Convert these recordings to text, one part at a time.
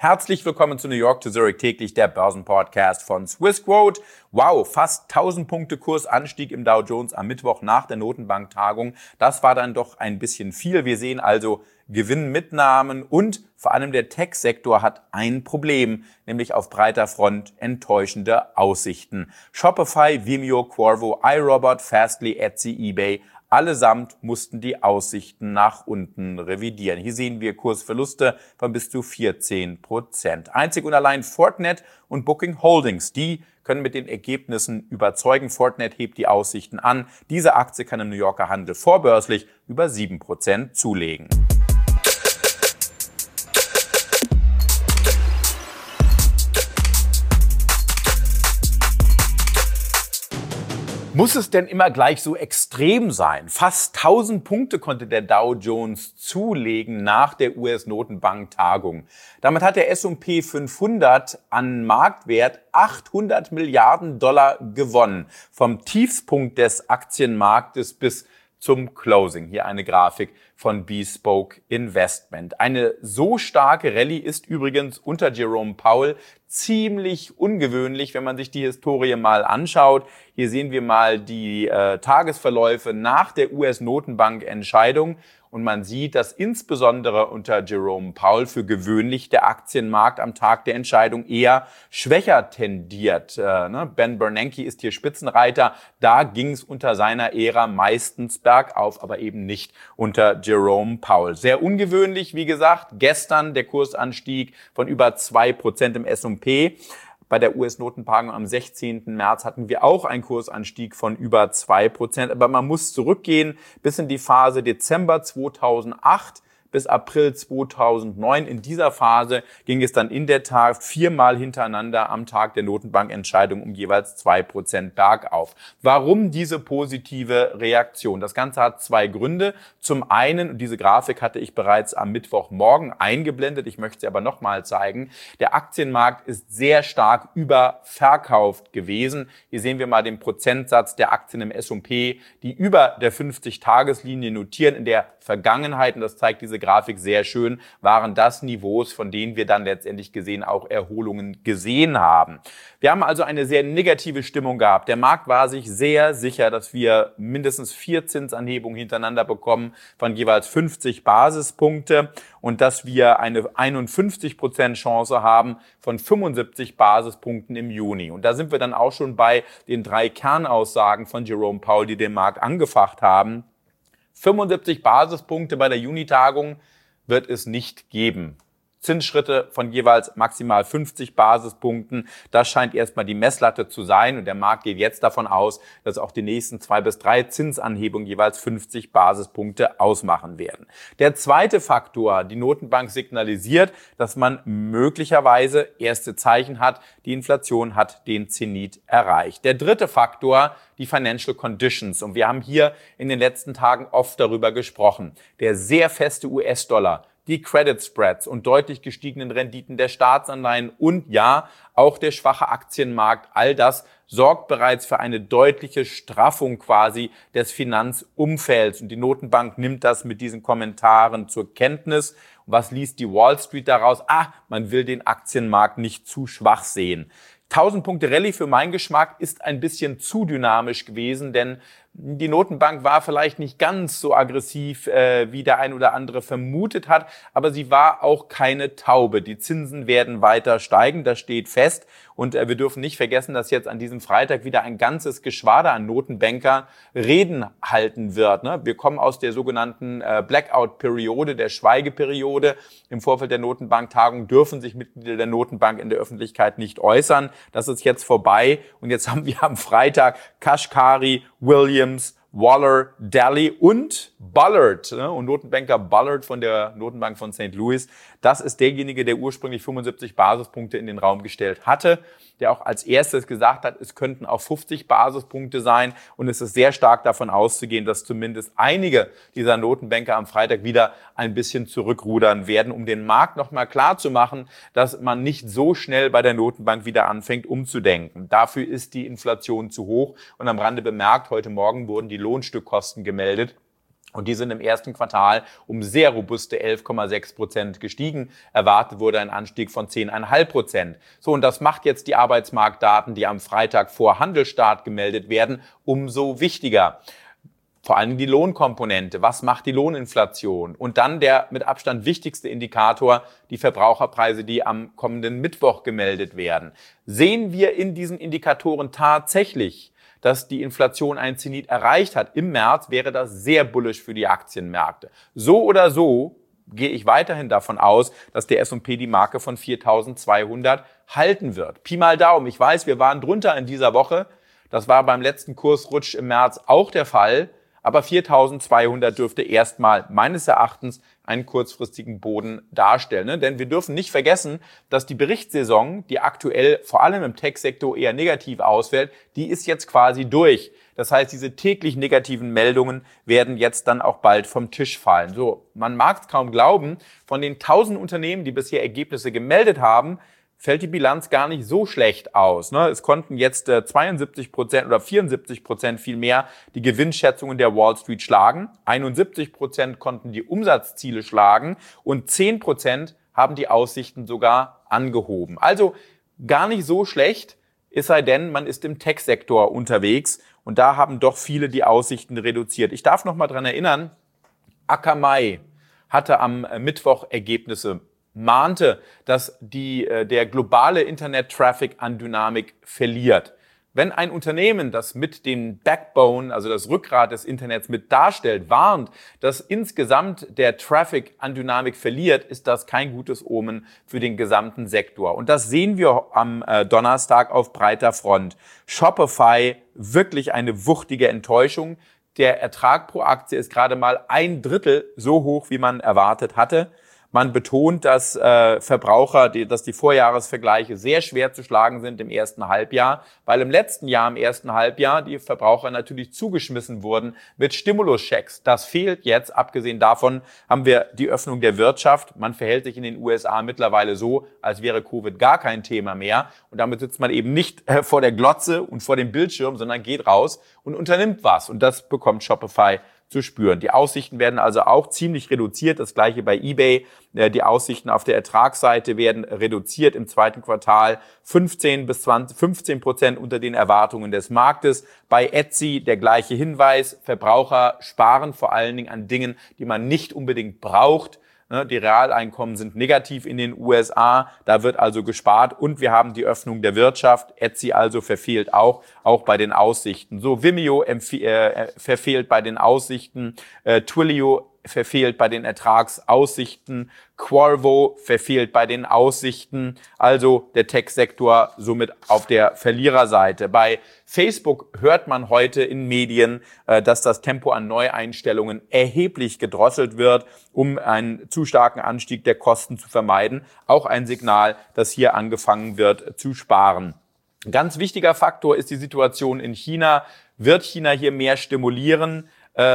Herzlich willkommen zu New York to Zurich täglich, der Börsenpodcast von Swissquote. Wow, fast 1000 Punkte Kursanstieg im Dow Jones am Mittwoch nach der Notenbanktagung. Das war dann doch ein bisschen viel. Wir sehen also Gewinnmitnahmen und vor allem der Tech-Sektor hat ein Problem, nämlich auf breiter Front enttäuschende Aussichten. Shopify, Vimeo, Qorvo, iRobot, Fastly, Etsy, eBay allesamt mussten die Aussichten nach unten revidieren. Hier sehen wir Kursverluste von bis zu 14%. Einzig und allein Fortinet und Booking Holdings, die können mit den Ergebnissen überzeugen. Fortinet hebt die Aussichten an. Diese Aktie kann im New Yorker Handel vorbörslich über 7% zulegen. Muss es denn immer gleich so extrem sein? Fast 1000 Punkte konnte der Dow Jones zulegen nach der US-Notenbank-Tagung. Damit hat der S&P 500 an Marktwert 800 Milliarden Dollar gewonnen. Vom Tiefspunkt des Aktienmarktes bis zum Closing. Hier eine Grafik von Bespoke Investment. Eine so starke Rallye ist übrigens unter Jerome Powell ziemlich ungewöhnlich, wenn man sich die Historie mal anschaut. Hier sehen wir mal die Tagesverläufe nach der US-Notenbank-Entscheidung. Und man sieht, dass insbesondere unter Jerome Powell für gewöhnlich der Aktienmarkt am Tag der Entscheidung eher schwächer tendiert. Ben Bernanke ist hier Spitzenreiter. Da ging es unter seiner Ära meistens bergauf, aber eben nicht unter Jerome Powell. Sehr ungewöhnlich, wie gesagt. Gestern der Kursanstieg von über 2% im S&P. Bei der US-Notenbank am 16. März hatten wir auch einen Kursanstieg von über 2%. Aber man muss zurückgehen bis in die Phase Dezember 2008 bis April 2009. In dieser Phase ging es dann in der Tat viermal hintereinander am Tag der Notenbankentscheidung um jeweils 2% bergauf. Warum diese positive Reaktion? Das Ganze hat zwei Gründe. Zum einen, und diese Grafik hatte ich bereits am Mittwochmorgen eingeblendet, ich möchte sie aber nochmal zeigen, der Aktienmarkt ist sehr stark überverkauft gewesen. Hier sehen wir mal den Prozentsatz der Aktien im S&P, die über der 50-Tageslinie notieren. In der Vergangenheit, und das zeigt diese Grafik sehr schön, waren das Niveaus, von denen wir dann letztendlich gesehen auch Erholungen gesehen haben. Wir haben also eine sehr negative Stimmung gehabt. Der Markt war sich sehr sicher, dass wir mindestens 4 Zinsanhebungen hintereinander bekommen von jeweils 50 Basispunkte und dass wir eine 51% Chance haben von 75 Basispunkten im Juni. Und da sind wir dann auch schon bei den 3 Kernaussagen von Jerome Powell, die den Markt angefacht haben. 75 Basispunkte bei der Junitagung wird es nicht geben. Zinsschritte von jeweils maximal 50 Basispunkten. Das scheint erstmal die Messlatte zu sein. Und der Markt geht jetzt davon aus, dass auch die nächsten 2 bis 3 Zinsanhebungen jeweils 50 Basispunkte ausmachen werden. Der zweite Faktor, die Notenbank signalisiert, dass man möglicherweise erste Zeichen hat, die Inflation hat den Zenit erreicht. Der dritte Faktor, die Financial Conditions. Und wir haben hier in den letzten Tagen oft darüber gesprochen. Der sehr feste US-Dollar, die Credit Spreads und deutlich gestiegenen Renditen der Staatsanleihen und ja, auch der schwache Aktienmarkt, all das sorgt bereits für eine deutliche Straffung quasi des Finanzumfelds. Und die Notenbank nimmt das mit diesen Kommentaren zur Kenntnis. Und was liest die Wall Street daraus? Man will den Aktienmarkt nicht zu schwach sehen. 1000 Punkte Rallye für meinen Geschmack ist ein bisschen zu dynamisch gewesen, denn die Notenbank war vielleicht nicht ganz so aggressiv, wie der ein oder andere vermutet hat, aber sie war auch keine Taube. Die Zinsen werden weiter steigen, das steht fest. Und wir dürfen nicht vergessen, dass jetzt an diesem Freitag wieder ein ganzes Geschwader an Notenbankern Reden halten wird. Wir kommen aus der sogenannten Blackout-Periode, der Schweigeperiode. Im Vorfeld der Notenbanktagung dürfen sich Mitglieder der Notenbank in der Öffentlichkeit nicht äußern. Das ist jetzt vorbei. Und jetzt haben wir am Freitag Kashkari, Williams, Waller, Daly und Bullard. Und Notenbanker Bullard von der Notenbank von St. Louis, das ist derjenige, der ursprünglich 75 Basispunkte in den Raum gestellt hatte, der auch als erstes gesagt hat, es könnten auch 50 Basispunkte sein. Und es ist sehr stark davon auszugehen, dass zumindest einige dieser Notenbanker am Freitag wieder ein bisschen zurückrudern werden, um den Markt nochmal klar zu machen, dass man nicht so schnell bei der Notenbank wieder anfängt umzudenken. Dafür ist die Inflation zu hoch. Und am Rande bemerkt, heute Morgen wurden die Lohnstückkosten gemeldet. Und die sind im ersten Quartal um sehr robuste 11,6% gestiegen. Erwartet wurde ein Anstieg von 10,5%. So, und das macht jetzt die Arbeitsmarktdaten, die am Freitag vor Handelsstart gemeldet werden, umso wichtiger. Vor allem die Lohnkomponente. Was macht die Lohninflation? Und dann der mit Abstand wichtigste Indikator, die Verbraucherpreise, die am kommenden Mittwoch gemeldet werden. Sehen wir in diesen Indikatoren tatsächlich, dass die Inflation ein Zenit erreicht hat im März, wäre das sehr bullish für die Aktienmärkte. So oder so gehe ich weiterhin davon aus, dass der S&P die Marke von 4.200 halten wird. Pi mal Daumen. Ich weiß, wir waren drunter in dieser Woche. Das war beim letzten Kursrutsch im März auch der Fall. Aber 4.200 dürfte erstmal meines Erachtens einen kurzfristigen Boden darstellen. Ne? Denn wir dürfen nicht vergessen, dass die Berichtssaison, die aktuell vor allem im Tech-Sektor eher negativ ausfällt, die ist jetzt quasi durch. Das heißt, diese täglich negativen Meldungen werden jetzt dann auch bald vom Tisch fallen. So, man mag es kaum glauben, von den 1.000 Unternehmen, die bisher Ergebnisse gemeldet haben, fällt die Bilanz gar nicht so schlecht aus. Es konnten jetzt 72% oder 74% vielmehr die Gewinnschätzungen der Wall Street schlagen. 71% konnten die Umsatzziele schlagen und 10% haben die Aussichten sogar angehoben. Also gar nicht so schlecht, es sei denn, man ist im Tech-Sektor unterwegs und da haben doch viele die Aussichten reduziert. Ich darf noch mal dran erinnern, Akamai hatte am Mittwoch Ergebnisse, mahnte, dass der globale Internet-Traffic an Dynamik verliert. Wenn ein Unternehmen, das mit dem Backbone, also das Rückgrat des Internets mit darstellt, warnt, dass insgesamt der Traffic an Dynamik verliert, ist das kein gutes Omen für den gesamten Sektor. Und das sehen wir am Donnerstag auf breiter Front. Shopify, wirklich eine wuchtige Enttäuschung. Der Ertrag pro Aktie ist gerade mal 1/3 so hoch, wie man erwartet hatte. Man betont, dass dass die Vorjahresvergleiche sehr schwer zu schlagen sind im ersten Halbjahr, weil im letzten Jahr, im ersten Halbjahr, die Verbraucher natürlich zugeschmissen wurden mit Stimuluschecks. Das fehlt jetzt. Abgesehen davon haben wir die Öffnung der Wirtschaft. Man verhält sich in den USA mittlerweile so, als wäre Covid gar kein Thema mehr. Und damit sitzt man eben nicht vor der Glotze und vor dem Bildschirm, sondern geht raus und unternimmt was. Und das bekommt Shopify zu spüren. Die Aussichten werden also auch ziemlich reduziert. Das gleiche bei eBay. Die Aussichten auf der Ertragsseite werden reduziert im zweiten Quartal 15% unter den Erwartungen des Marktes. Bei Etsy der gleiche Hinweis. Verbraucher sparen vor allen Dingen an Dingen, die man nicht unbedingt braucht. Die Realeinkommen sind negativ in den USA, da wird also gespart und wir haben die Öffnung der Wirtschaft. Etsy also verfehlt auch bei den Aussichten. So, Vimeo verfehlt bei den Aussichten, Twilio verfehlt bei den Ertragsaussichten, Qorvo verfehlt bei den Aussichten, also der Tech-Sektor somit auf der Verliererseite. Bei Facebook hört man heute in Medien, dass das Tempo an Neueinstellungen erheblich gedrosselt wird, um einen zu starken Anstieg der Kosten zu vermeiden. Auch ein Signal, dass hier angefangen wird zu sparen. Ein ganz wichtiger Faktor ist die Situation in China. Wird China hier mehr stimulieren?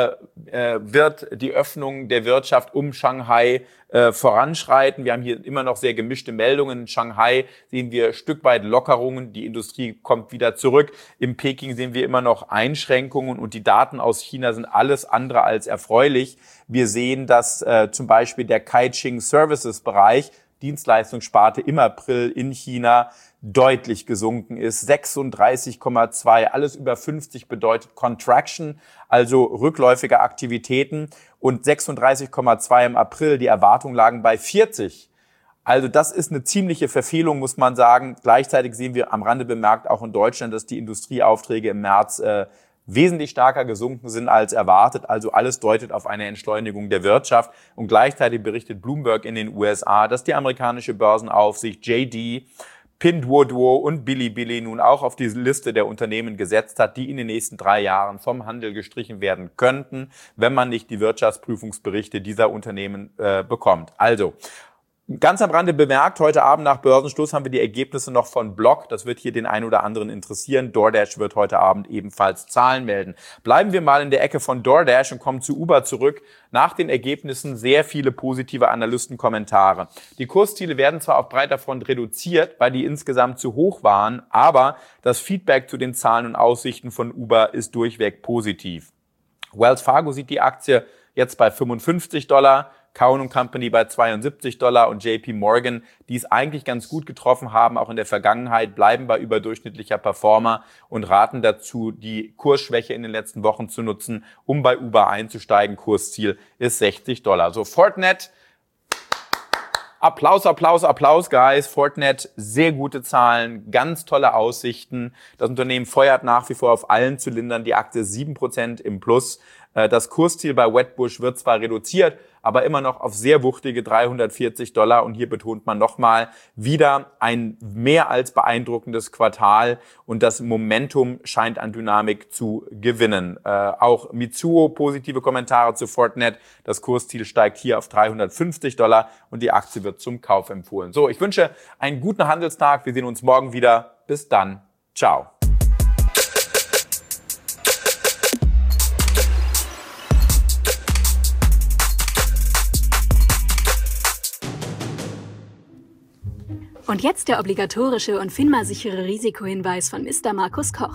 Wird die Öffnung der Wirtschaft um Shanghai voranschreiten. Wir haben hier immer noch sehr gemischte Meldungen. In Shanghai sehen wir ein Stück weit Lockerungen. Die Industrie kommt wieder zurück. In Peking sehen wir immer noch Einschränkungen und die Daten aus China sind alles andere als erfreulich. Wir sehen, dass zum Beispiel der Caixin Services Bereich, Dienstleistungssparte im April in China, deutlich gesunken ist. 36,2, alles über 50 bedeutet Contraction, also rückläufige Aktivitäten und 36,2 im April, die Erwartungen lagen bei 40. Also das ist eine ziemliche Verfehlung, muss man sagen. Gleichzeitig sehen wir am Rande bemerkt auch in Deutschland, dass die Industrieaufträge im März wesentlich stärker gesunken sind als erwartet. Also alles deutet auf eine Entschleunigung der Wirtschaft. Und gleichzeitig berichtet Bloomberg in den USA, dass die amerikanische Börsenaufsicht JD, Pinduoduo und Bilibili nun auch auf diese Liste der Unternehmen gesetzt hat, die in den nächsten 3 Jahren vom Handel gestrichen werden könnten, wenn man nicht die Wirtschaftsprüfungsberichte dieser Unternehmen bekommt. Also, ganz am Rande bemerkt, heute Abend nach Börsenschluss haben wir die Ergebnisse noch von Block. Das wird hier den einen oder anderen interessieren. DoorDash wird heute Abend ebenfalls Zahlen melden. Bleiben wir mal in der Ecke von DoorDash und kommen zu Uber zurück. Nach den Ergebnissen sehr viele positive Analystenkommentare. Die Kursziele werden zwar auf breiter Front reduziert, weil die insgesamt zu hoch waren, aber das Feedback zu den Zahlen und Aussichten von Uber ist durchweg positiv. Wells Fargo sieht die Aktie jetzt bei $55, Cowen & Company bei $72 und JP Morgan, die es eigentlich ganz gut getroffen haben, auch in der Vergangenheit, bleiben bei überdurchschnittlicher Performer und raten dazu, die Kursschwäche in den letzten Wochen zu nutzen, um bei Uber einzusteigen. Kursziel ist $60. So, Fortinet. Applaus, Applaus, Applaus, Guys. Fortinet, sehr gute Zahlen, ganz tolle Aussichten. Das Unternehmen feuert nach wie vor auf allen Zylindern. Die Aktie 7% im Plus. Das Kursziel bei Wedbush wird zwar reduziert, aber immer noch auf sehr wuchtige $340. Und hier betont man nochmal wieder ein mehr als beeindruckendes Quartal. Und das Momentum scheint an Dynamik zu gewinnen. Auch Mitsuo, positive Kommentare zu Fortinet. Das Kursziel steigt hier auf $350 und die Aktie wird zum Kauf empfohlen. So, ich wünsche einen guten Handelstag. Wir sehen uns morgen wieder. Bis dann. Ciao. Und jetzt der obligatorische und FINMA-sichere Risikohinweis von Mr. Markus Koch.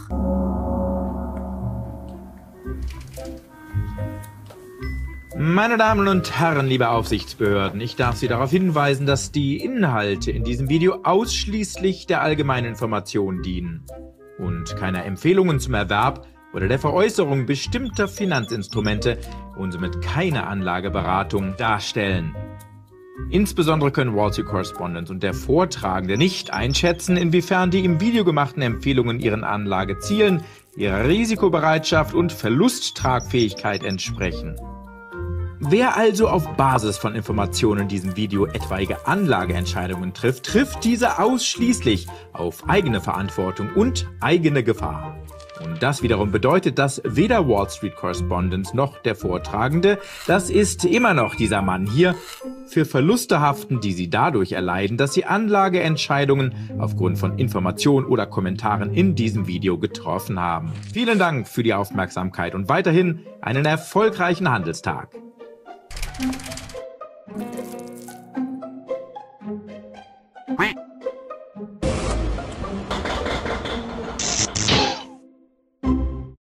Meine Damen und Herren, liebe Aufsichtsbehörden, ich darf Sie darauf hinweisen, dass die Inhalte in diesem Video ausschließlich der allgemeinen Information dienen und keiner Empfehlungen zum Erwerb oder der Veräußerung bestimmter Finanzinstrumente und somit keine Anlageberatung darstellen. Insbesondere können Wall Street Correspondent und der Vortragende nicht einschätzen, inwiefern die im Video gemachten Empfehlungen ihren Anlagezielen, ihrer Risikobereitschaft und Verlusttragfähigkeit entsprechen. Wer also auf Basis von Informationen in diesem Video etwaige Anlageentscheidungen trifft, trifft diese ausschließlich auf eigene Verantwortung und eigene Gefahr. Und das wiederum bedeutet, dass weder Wall Street Correspondent noch der Vortragende, das ist immer noch dieser Mann hier, für Verluste haften, die sie dadurch erleiden, dass sie Anlageentscheidungen aufgrund von Informationen oder Kommentaren in diesem Video getroffen haben. Vielen Dank für die Aufmerksamkeit und weiterhin einen erfolgreichen Handelstag.